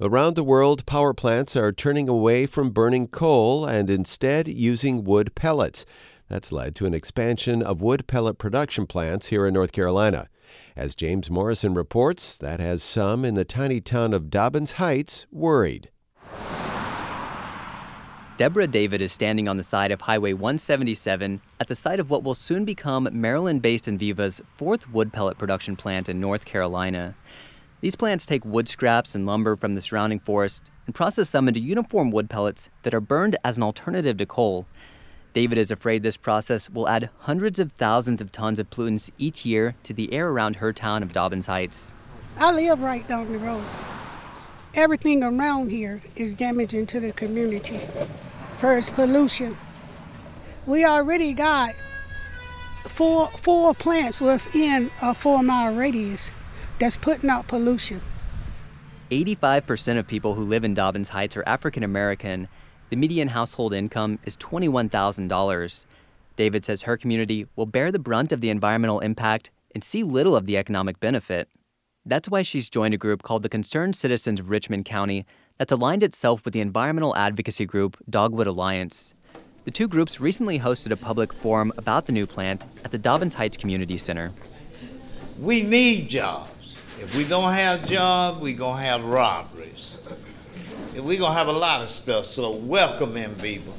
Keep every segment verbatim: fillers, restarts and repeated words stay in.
Around the world, power plants are turning away from burning coal and instead using wood pellets. That's led to an expansion of wood pellet production plants here in North Carolina. As James Morrison reports, that has some in the tiny town of Dobbins Heights worried. Deborah David is standing on the side of Highway one seventy-seven at the site of what will soon become Maryland-based Enviva's fourth wood pellet production plant in North Carolina. These plants take wood scraps and lumber from the surrounding forest and process them into uniform wood pellets that are burned as an alternative to coal. David is afraid this process will add hundreds of thousands of tons of pollutants each year to the air around her town of Dobbins Heights. I live right down the road. Everything around here is damaging to the community. First, pollution. We already got four, four plants within a four-mile radius that's putting out pollution. eighty-five percent of people who live in Dobbins Heights are African American. The median household income is twenty-one thousand dollars. David says her community will bear the brunt of the environmental impact and see little of the economic benefit. That's why she's joined a group called the Concerned Citizens of Richmond County that's aligned itself with the environmental advocacy group Dogwood Alliance. The two groups recently hosted a public forum about the new plant at the Dobbins Heights Community Center. We need jobs. If we don't have jobs, we're going to have robberies. We're going to have a lot of stuff, so welcome Enviva.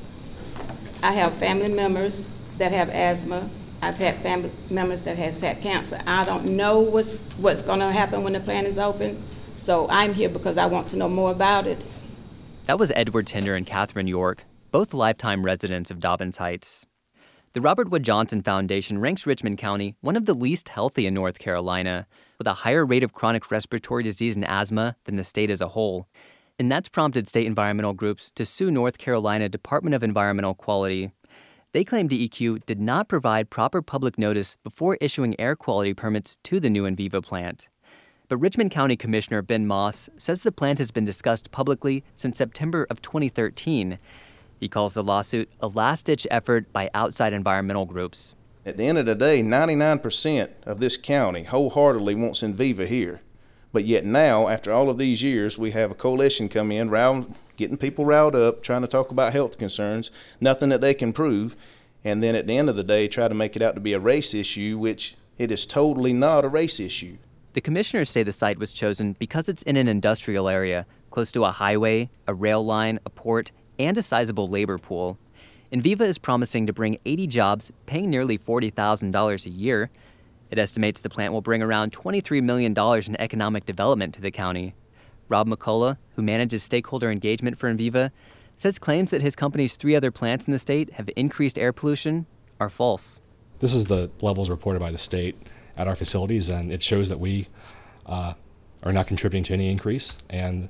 I have family members that have asthma. I've had family members that has had cancer. I don't know what's, what's going to happen when the plant is open, so I'm here because I want to know more about it. That was Edward Tinder and Catherine York, both lifetime residents of Dobbins Heights. The Robert Wood Johnson Foundation ranks Richmond County one of the least healthy in North Carolina, with a higher rate of chronic respiratory disease and asthma than the state as a whole. And that's prompted state environmental groups to sue North Carolina Department of Environmental Quality. They claim D E Q did not provide proper public notice before issuing air quality permits to the new Enviva plant. But Richmond County Commissioner Ben Moss says the plant has been discussed publicly since September of twenty thirteen. He calls the lawsuit a last-ditch effort by outside environmental groups. At the end of the day, ninety-nine percent of this county wholeheartedly wants Enviva here. But yet now, after all of these years, we have a coalition come in, round, getting people riled up, trying to talk about health concerns, nothing that they can prove, and then at the end of the day, try to make it out to be a race issue, which it is totally not a race issue. The commissioners say the site was chosen because it's in an industrial area, close to a highway, a rail line, a port, and a sizable labor pool. Enviva is promising to bring eighty jobs, paying nearly forty thousand dollars a year. It estimates the plant will bring around twenty-three million dollars in economic development to the county. Rob McCullough, who manages stakeholder engagement for Enviva, says claims that his company's three other plants in the state have increased air pollution are false. This is the levels reported by the state at our facilities, and it shows that we uh, are not contributing to any increase, and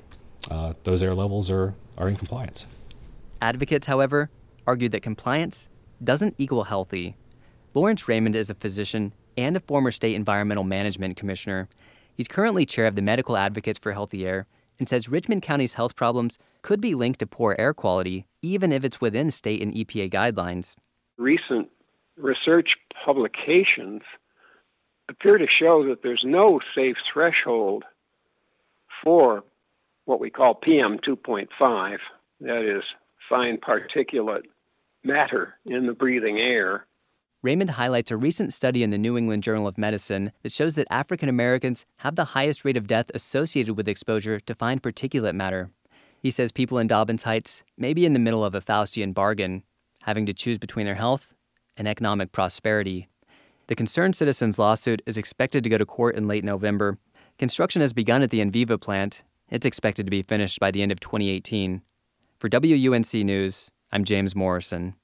uh, those air levels are, are in compliance. Advocates, however, argue that compliance doesn't equal healthy. Lawrence Raymond is a physician and a former state environmental management commissioner. He's currently chair of the Medical Advocates for Healthy Air and says Richmond County's health problems could be linked to poor air quality, even if it's within state and E P A guidelines. Recent research publications appear to show that there's no safe threshold for what we call P M two point five, that is, fine particulate matter in the breathing air. Raymond highlights a recent study in the New England Journal of Medicine that shows that African Americans have the highest rate of death associated with exposure to fine particulate matter. He says people in Dobbins Heights may be in the middle of a Faustian bargain, having to choose between their health and economic prosperity. The Concerned Citizens lawsuit is expected to go to court in late November. Construction has begun at the Enviva plant. It's expected to be finished by the end of twenty eighteen. For W U N C News, I'm James Morrison.